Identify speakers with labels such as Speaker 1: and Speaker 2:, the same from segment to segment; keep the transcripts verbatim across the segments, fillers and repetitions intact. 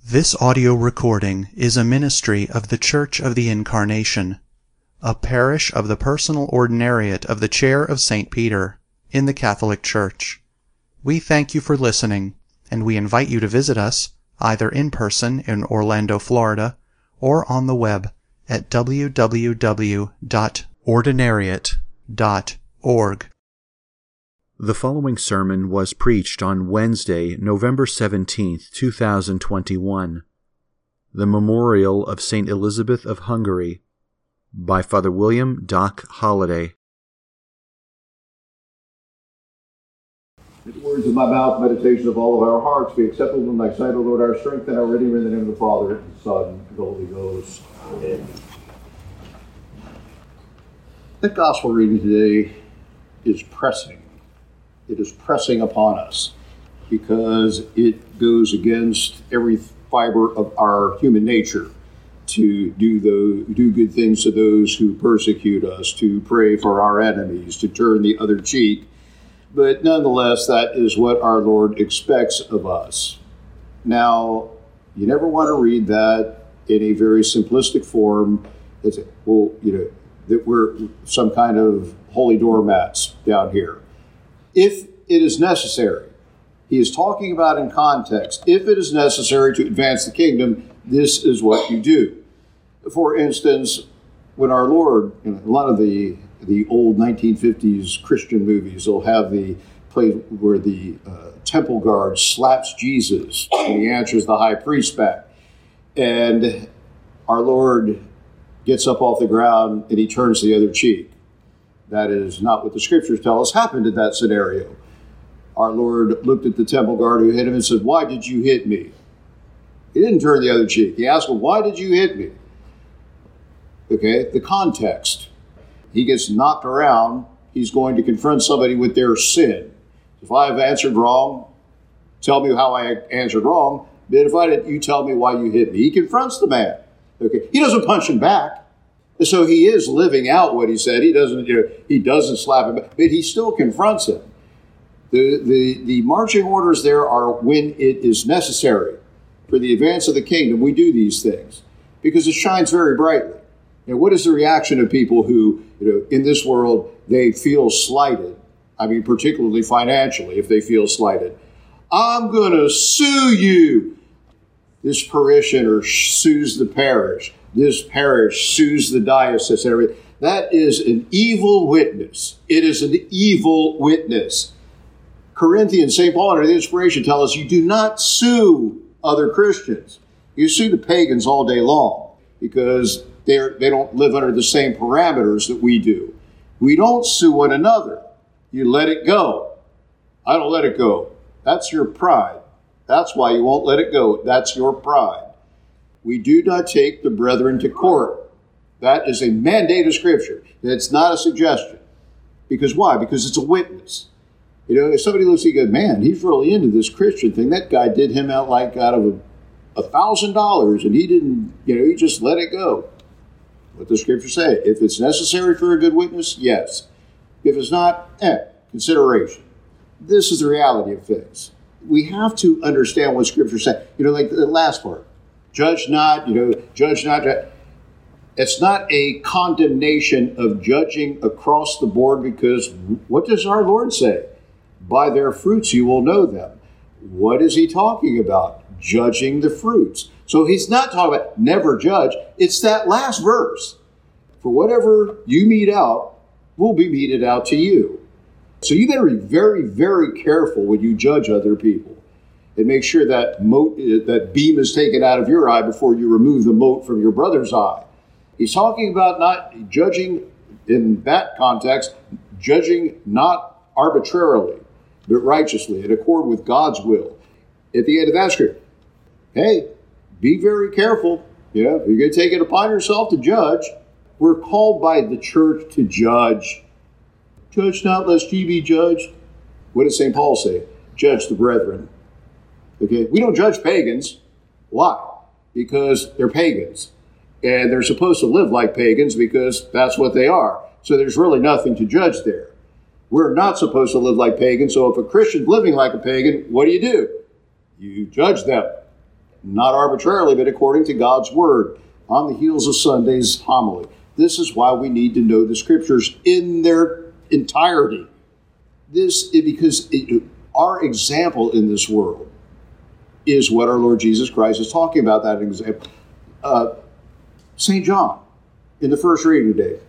Speaker 1: This audio recording is a ministry of the Church of the Incarnation, a parish of the personal ordinariate of the Chair of Saint Peter in the Catholic Church. We thank you for listening, and we invite you to visit us either in person in Orlando, Florida, or on the web at w w w dot ordinariate dot org. The following sermon was preached on Wednesday, November seventeenth, two thousand twenty-one, the Memorial of Saint Elizabeth of Hungary, by Father William Doc Holliday.
Speaker 2: Let the words of my mouth, meditation of all of our hearts, be acceptable in thy sight, O Lord, our strength and our Redeemer, in the name of the Father, and the Son, and the Holy Ghost. Amen. The gospel reading today is pressing. It is pressing upon us because it goes against every fiber of our human nature to do the, do good things to those who persecute us, to pray for our enemies, to turn the other cheek. But nonetheless, that is what our Lord expects of us. Now, you never want to read that in a very simplistic form. It's, well, you know, that we're some kind of holy doormats down here. If it is necessary, he is talking about in context, if it is necessary to advance the kingdom, this is what you do. For instance, when our Lord, you know, a lot of the the old nineteen fifties Christian movies will have the place where the uh, temple guard slaps Jesus and he answers the high priest back. And our Lord gets up off the ground and he turns the other cheek. That is not what the scriptures tell us happened in that scenario. Our Lord looked at the temple guard who hit him and said, "Why did you hit me?" He didn't turn the other cheek. He asked him, "Why did you hit me?" Okay, the context. He gets knocked around. He's going to confront somebody with their sin. If I have answered wrong, tell me how I answered wrong. But if I didn't, you tell me why you hit me. He confronts the man. Okay, he doesn't punch him back. So he is living out what he said. He doesn't, you know, he doesn't slap him, but he still confronts him. The, the, the marching orders there are when it is necessary. For the advance of the kingdom, we do these things because it shines very brightly. You know, what is the reaction of people who, you know, in this world, they feel slighted? I mean, particularly financially, if they feel slighted. I'm going to sue you. This parishioner sues the parish. This parish sues the diocese and everything. That is an evil witness. It is an evil witness. Corinthians, Saint Paul, under the inspiration, tell us you do not sue other Christians. You sue the pagans all day long because they're, they don't live under the same parameters that we do. We don't sue one another. You let it go. I don't let it go. That's your pride. That's why you won't let it go. That's your pride. We do not take the brethren to court. That is a mandate of Scripture. It's not a suggestion. Because why? Because it's a witness. You know, if somebody looks at you and goes, man, he's really into this Christian thing. That guy did him out like out of a, a thousand dollars and he didn't, you know, he just let it go. What the Scriptures say. If it's necessary for a good witness, yes. If it's not, eh, consideration. This is the reality of things. We have to understand what Scripture says. You know, like the last part. Judge not, you know, judge not. It's not a condemnation of judging across the board because what does our Lord say? By their fruits you will know them. What is he talking about? Judging the fruits. So he's not talking about never judge. It's that last verse. For whatever you mete out will be meted out to you. So you better be very, very careful when you judge other people. And make sure that mote, that beam is taken out of your eye before you remove the mote from your brother's eye. He's talking about not judging in that context, judging not arbitrarily, but righteously, in accord with God's will. At the end of that scripture, hey, be very careful. You know, if you're going to take it upon yourself to judge, we're called by the church to judge. Judge not, lest ye be judged. What does Saint Paul say? Judge the brethren. Okay, we don't judge pagans. Why? Because they're pagans. And they're supposed to live like pagans because that's what they are. So there's really nothing to judge there. We're not supposed to live like pagans. So if a Christian's living like a pagan, what do you do? You judge them. not arbitrarily, but according to God's word, on the heels of Sunday's homily. This is why we need to know the scriptures in their entirety. This is because it, our example in this world is what our Lord Jesus Christ is talking about, that example. Uh, Saint John, in the first reading today,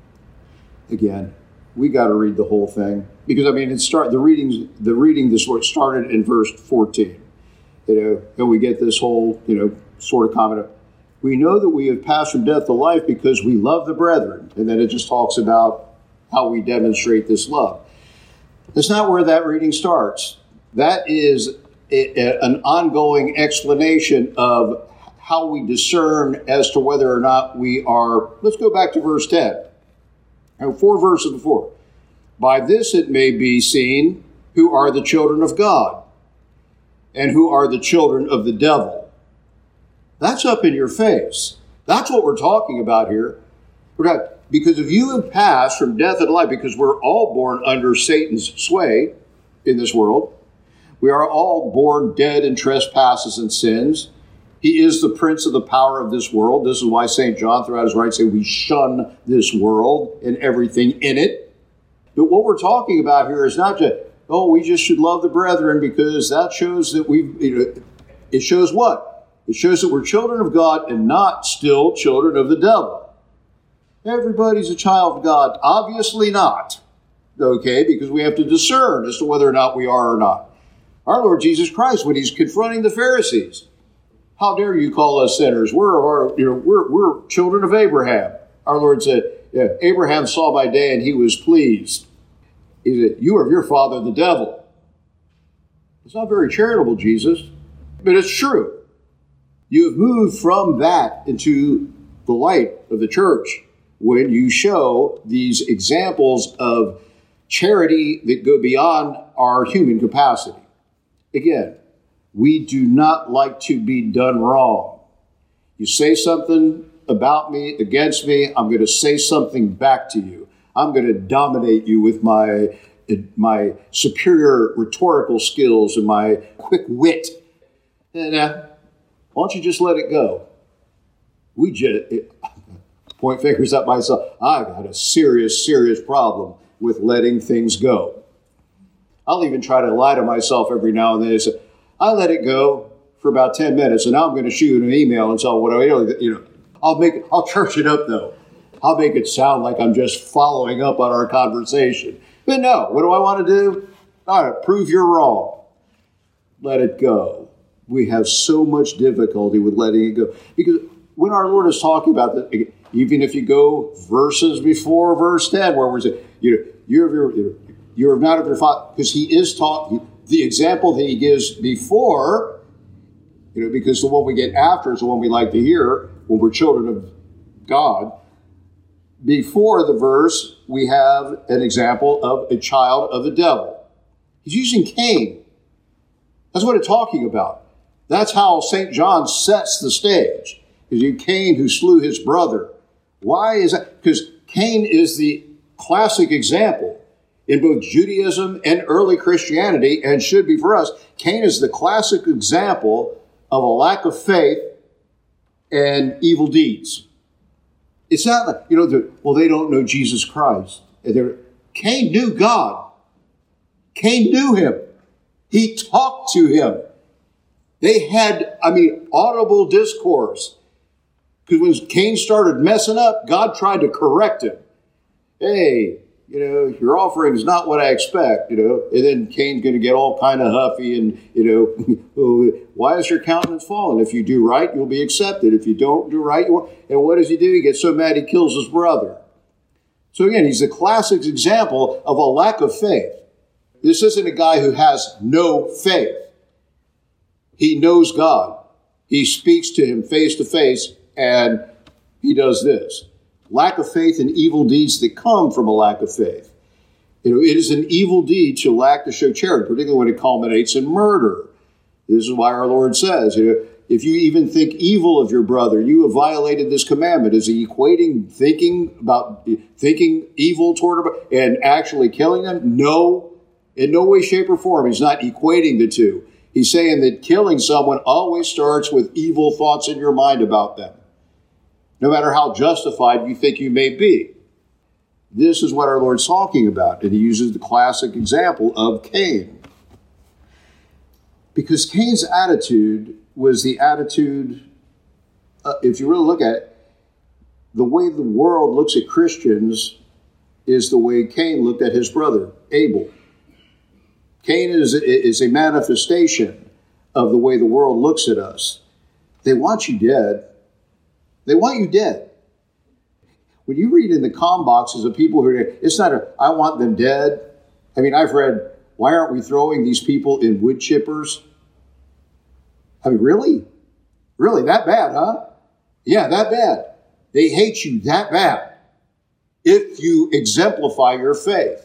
Speaker 2: again, we got to read the whole thing, because I mean, it start the readings. The reading this word started in verse fourteen. You know, and we get this whole, you know, sort of comment of, we know that we have passed from death to life because we love the brethren, and then it just talks about how we demonstrate this love. That's not where that reading starts. That is a, a, an ongoing explanation of how we discern as to whether or not we are. Let's go back to verse ten. Four verses before. By this it may be seen who are the children of God and who are the children of the devil. That's up in your face. That's what we're talking about here. We're not, because if you have passed from death to life, because we're all born under Satan's sway in this world, we are all born dead in trespasses and sins. He is the prince of the power of this world. This is why Saint John throughout his writings say we shun this world and everything in it. But what we're talking about here is not just, oh, we just should love the brethren, because that shows that we, you know, it shows what? It shows that we're children of God and not still children of the devil. Everybody's a child of God. Obviously not. Okay, because we have to discern as to whether or not we are or not. Our Lord Jesus Christ, when he's confronting the Pharisees, how dare you call us sinners? We're, our, you know, we're, we're children of Abraham. Our Lord said, yeah, Abraham saw my day and he was pleased. He said, you are of your father, the devil. It's not very charitable, Jesus, but it's true. You have moved from that into the light of the church when you show these examples of charity that go beyond our human capacity. Again, we do not like to be done wrong. You say something about me, against me, I'm going to say something back to you. I'm going to dominate you with my, my superior rhetorical skills and my quick wit. And uh, why don't you just let it go? We just, it, point fingers at myself. I've got a serious, serious problem with letting things go. I'll even try to lie to myself every now and then and say, I let it go for about ten minutes, and now I'm going to shoot an email and tell what I, you know, I'll make, I'll church it up though. I'll make it sound like I'm just following up on our conversation. But no, what do I want to do? All right, prove you're wrong. Let it go. We have so much difficulty with letting it go. Because when our Lord is talking about that, even if you go verses before verse ten, where we're saying, you know, you're of your, you're not of your father, because he is taught, the example that he gives before, you know, because the one we get after is the one we like to hear when we're children of God. Before the verse, we have an example of a child of the devil. He's using Cain. That's what it's talking about. That's how Saint John sets the stage. Is you Cain who slew his brother. Why is that? Because Cain is the classic example in both Judaism and early Christianity, and should be for us. Cain is the classic example of a lack of faith and evil deeds. It's not like, you know, the, well, they don't know Jesus Christ. They're, Cain knew God. Cain knew him. He talked to him. They had, I mean, audible discourse. Because when Cain started messing up, God tried to correct him. Hey, you know, your offering is not what I expect, you know. And then Cain's going to get all kind of huffy and, you know, oh, why is your countenance fallen? If you do right, you'll be accepted. If you don't do right, you won't. And what does he do? He gets so mad he kills his brother. So again, he's the classic example of a lack of faith. This isn't a guy who has no faith. He knows God. He speaks to him face to face, and he does this. Lack of faith and evil deeds that come from a lack of faith. You know, it is an evil deed to lack to show charity, particularly when it culminates in murder. This is why our Lord says, you know, if you even think evil of your brother, you have violated this commandment. Is he equating thinking about thinking evil toward him and actually killing them? No, in no way, shape, or form. He's not equating the two. He's saying that killing someone always starts with evil thoughts in your mind about them, no matter how justified you think you may be. This is what our Lord's talking about, and he uses the classic example of Cain. Because Cain's attitude was the attitude, uh, if you really look at it, the way the world looks at Christians is the way Cain looked at his brother, Abel. Cain is, is a manifestation of the way the world looks at us. They want you dead. They want you dead. When you read in the com boxes of people who are, it's not a, I want them dead. I mean, I've read, why aren't we throwing these people in wood chippers? I mean, really? Really, that bad, huh? Yeah, that bad. They hate you that bad if you exemplify your faith.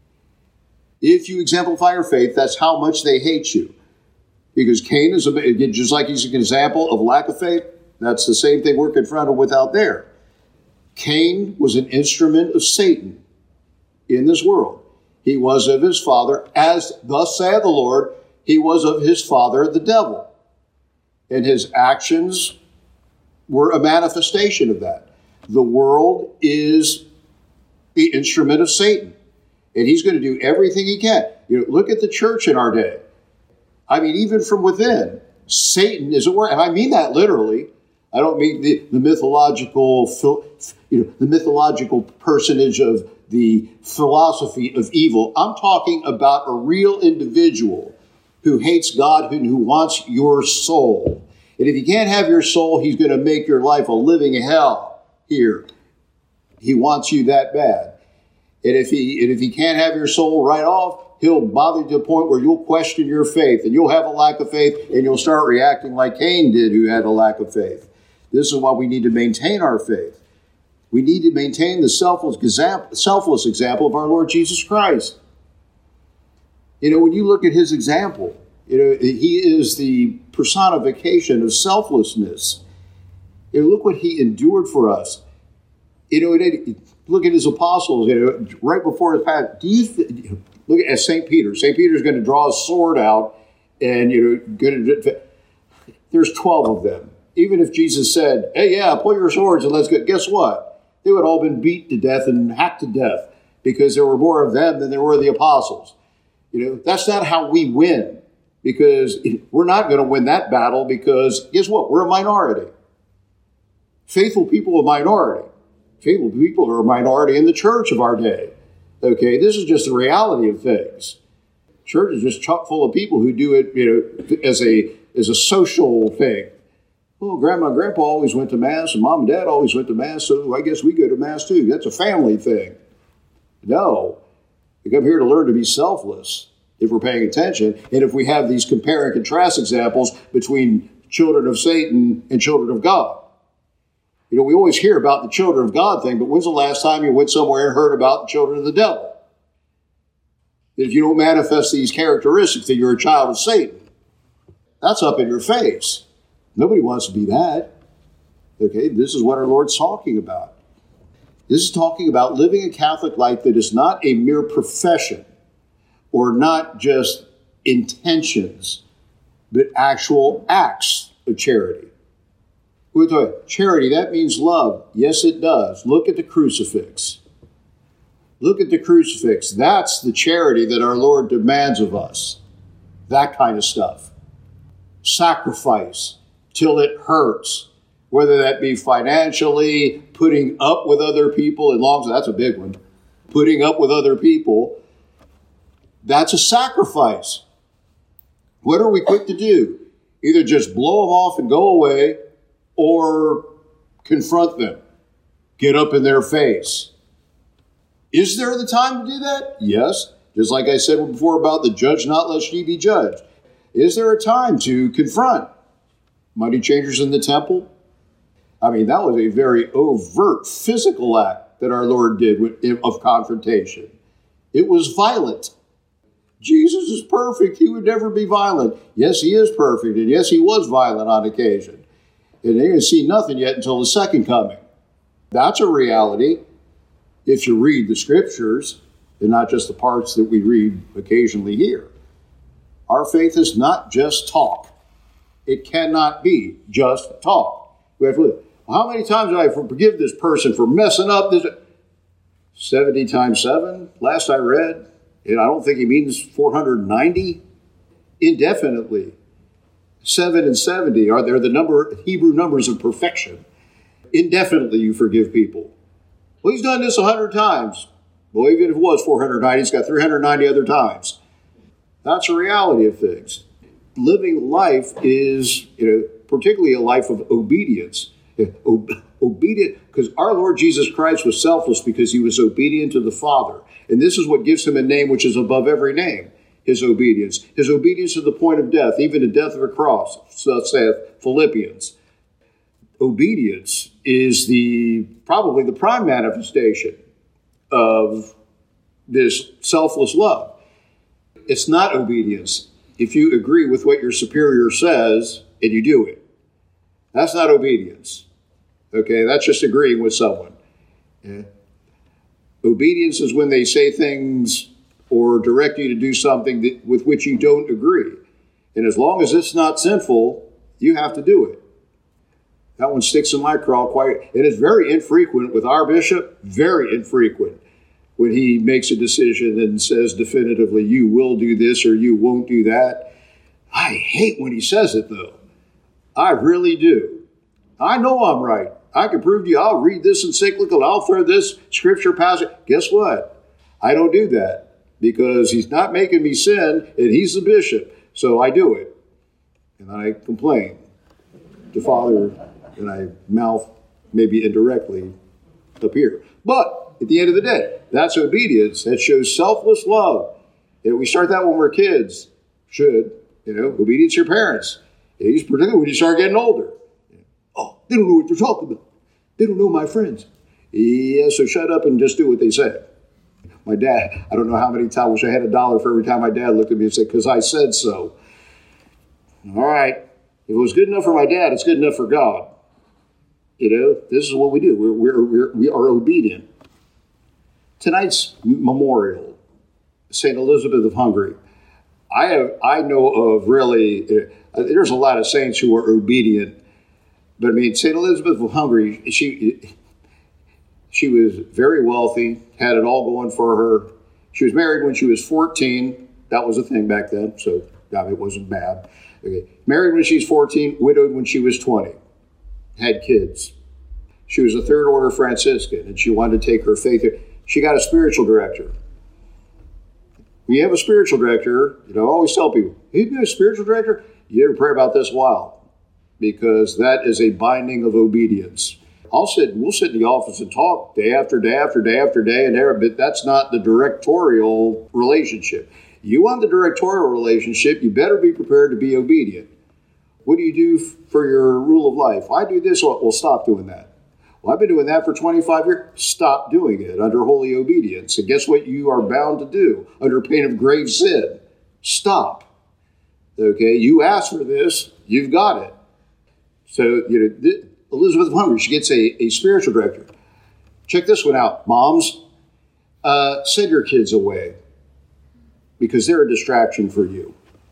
Speaker 2: If you exemplify your faith, that's how much they hate you. Because Cain is, a, just like he's an example of lack of faith, that's the same thing we're confronted with out there. Cain was an instrument of Satan in this world. He was of his father, as thus saith the Lord, he was of his father, the devil. And his actions were a manifestation of that. The world is the instrument of Satan. And he's going to do everything he can. You know, look at the church in our day. I mean, even from within, Satan is at work. And I mean that literally. I don't mean the, the mythological, you know, the mythological personage of the philosophy of evil. I'm talking about a real individual who hates God and who wants your soul. And if he can't have your soul, he's going to make your life a living hell here. He wants you that bad. And if he and if he can't have your soul right off, he'll bother you to the point where you'll question your faith, and you'll have a lack of faith, and you'll start reacting like Cain did, who had a lack of faith. This is why we need to maintain our faith. We need to maintain the selfless example, selfless example of our Lord Jesus Christ. You know, when you look at his example, you know, he is the personification of selflessness. You know, look what he endured for us. You know, it, look at his apostles. You know, right before his path. Do you th- look at Saint Peter? Saint Peter's going to draw a sword out, and you know, going to. There's twelve of them. Even if Jesus said, "Hey, yeah, pull your swords and let's go," guess what? They would all been beat to death and hacked to death because there were more of them than there were the apostles. You know, that's not how we win, because we're not going to win that battle because guess what? We're a minority. Faithful people are a minority. Faithful people are a minority in the church of our day. Okay, this is just the reality of things. Church is just chock full of people who do it, you know, as a as a social thing. Well, Grandma and Grandpa always went to Mass, and Mom and Dad always went to Mass, so I guess we go to Mass too. That's a family thing. No, we come here to learn to be selfless if we're paying attention, and if we have these compare and contrast examples between children of Satan and children of God. You know, we always hear about the children of God thing, but when's the last time you went somewhere and heard about the children of the devil? If you don't manifest these characteristics, then you're a child of Satan. That's up in your face. Nobody wants to be that. Okay, this is what our Lord's talking about. This is talking about living a Catholic life that is not a mere profession or not just intentions, but actual acts of charity. We're talking charity, that means love. Yes, it does. Look at the crucifix. Look at the crucifix. That's the charity that our Lord demands of us. That kind of stuff. Sacrifice till it hurts. Whether that be financially, putting up with other people, as long as that's a big one. Putting up with other people. That's a sacrifice. What are we quick to do? Either just blow them off and go away, or confront them. Get up in their face. Is there the time to do that? Yes. Just like I said before about the judge not lest ye be judged. Is there a time to confront money changers in the temple? I mean, that was a very overt physical act that our Lord did with, of confrontation. It was violent. Jesus is perfect. He would never be violent. Yes, he is perfect. And yes, he was violent on occasion. And they're going to see nothing yet until the second coming. That's a reality if you read the scriptures and not just the parts that we read occasionally here. Our faith is not just talk. It cannot be just talk. We have to live. How many times did I forgive this person for messing up this? seventy times seven, last I read. And I don't think he means four hundred ninety. Indefinitely. seven and seventy are there the number Hebrew numbers of perfection. Indefinitely you forgive people. Well, he's done this one hundred times. Well, even if it was four hundred ninety, he's got three hundred ninety other times. That's the reality of things. Living life is, you know, particularly a life of obedience. Ob- obedient, because our Lord Jesus Christ was selfless because he was obedient to the Father. And this is what gives him a name which is above every name, his obedience. His obedience to the point of death, even the death of a cross, so saith Philippians. Obedience is the probably the prime manifestation of this selfless love. It's not obedience if you agree with what your superior says and you do it. That's not obedience. Okay, that's just agreeing with someone. Yeah. Obedience is when they say things or direct you to do something that, with which you don't agree. And as long as it's not sinful, you have to do it. That one sticks in my craw quite. It is very infrequent with our bishop, very infrequent, when he makes a decision and says definitively, you will do this or you won't do that. I hate when he says it, though. I really do. I know I'm right. I can prove to you, I'll read this encyclical, I'll throw this scripture passage. Guess what? I don't do that because he's not making me sin and he's the bishop. So I do it. And I complain to Father and I mouth maybe indirectly up here. But at the end of the day, that's obedience. That shows selfless love. And we start that when we're kids. Should, you know, obedience to your parents. It's particularly when you start getting older. Oh, they don't know what they're talking about. They don't know my friends. Yeah, so shut up and just do what they say. My dad, I don't know how many times, I wish I had a dollar for every time my dad looked at me and said, because I said so. All right. If it was good enough for my dad, it's good enough for God. You know, this is what we do. We're, we're, we're, we are obedient. Tonight's memorial, Saint Elizabeth of Hungary. I have, I know of really, uh, there's a lot of saints who are obedient. But I mean, Saint Elizabeth of Hungary, she she was very wealthy, had it all going for her. She was married when she was fourteen. That was a thing back then, so I mean, it wasn't bad. Okay. Married when she was fourteen, widowed when she was twenty, had kids. She was a third order Franciscan, and she wanted to take her faith. She got a spiritual director. When you have a spiritual director, you know, I always tell people, you get a spiritual director, you have to pray about this a while. Because that is a binding of obedience. I'll sit, we'll sit in the office and talk day after day after day after day, and there, but that's not the directorial relationship. You want the directorial relationship, you better be prepared to be obedient. What do you do for your rule of life? I do this, well, stop doing that. Well, I've been doing that for twenty-five years. Stop doing it under holy obedience. And guess what you are bound to do under pain of grave sin? Stop. Okay, you asked for this, you've got it. So, you know, th- Elizabeth of Hungary, she gets a, a spiritual director. Check this one out, moms. Uh, send your kids away because they're a distraction for you.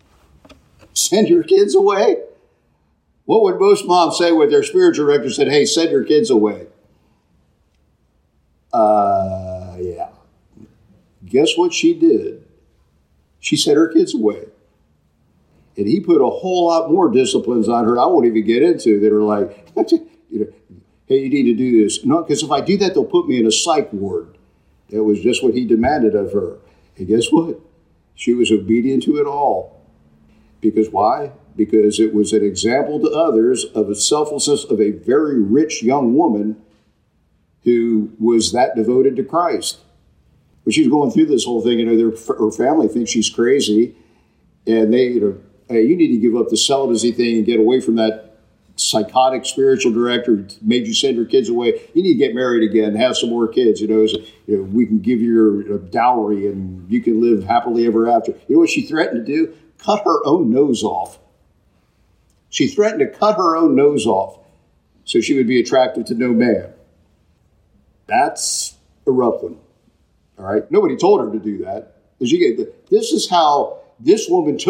Speaker 2: Send your kids away? What would most moms say when their spiritual director said, hey, send your kids away? Uh, yeah. Guess what she did? She sent her kids away. And he put a whole lot more disciplines on her I won't even get into that are like, you know, hey, you need to do this. No, because if I do that, they'll put me in a psych ward. That was just what he demanded of her. And guess what? She was obedient to it all. Because why? Because it was an example to others of the selflessness of a very rich young woman who was that devoted to Christ. But she's going through this whole thing, you know, their, her family thinks she's crazy. And they, you know, hey, you need to give up the celibacy thing and get away from that psychotic spiritual director who made you send your kids away. You need to get married again, have some more kids. You know, so, you know we can give you your dowry and you can live happily ever after. You know what she threatened to do? Cut her own nose off. She threatened to cut her own nose off so she would be attractive to no man. That's a rough one. All right. Nobody told her to do that. This is how this woman took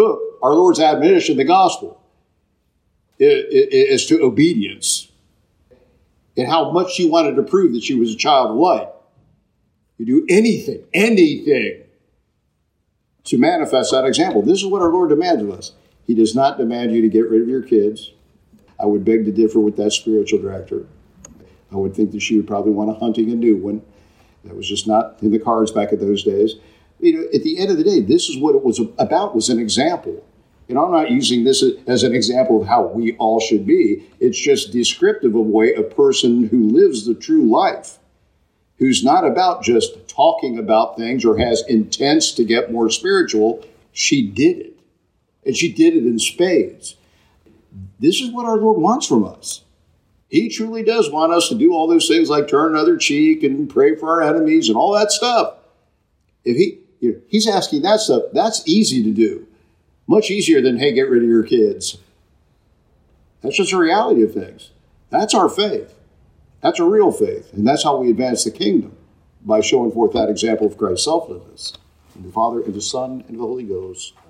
Speaker 2: our Lord's admonition in the gospel is to obedience, and how much she wanted to prove that she was a child of light. You do anything, anything to manifest that example. This is what our Lord demands of us. He does not demand you to get rid of your kids. I would beg to differ with that spiritual director. I would think that she would probably want a hunting a new one. That was just not in the cards back in those days. You know, at the end of the day, this is what it was about, was an example. And I'm not using this as an example of how we all should be. It's just descriptive of a way a person who lives the true life, who's not about just talking about things or has intents to get more spiritual. She did it. And she did it in spades. This is what our Lord wants from us. He truly does want us to do all those things like turn another cheek and pray for our enemies and all that stuff. If he, you know, he's asking that stuff, that's easy to do. Much easier than, hey, get rid of your kids. That's just the reality of things. That's our faith. That's a real faith. And that's how we advance the kingdom, by showing forth that example of Christ's selflessness. In the Father, and the Son, and the Holy Ghost.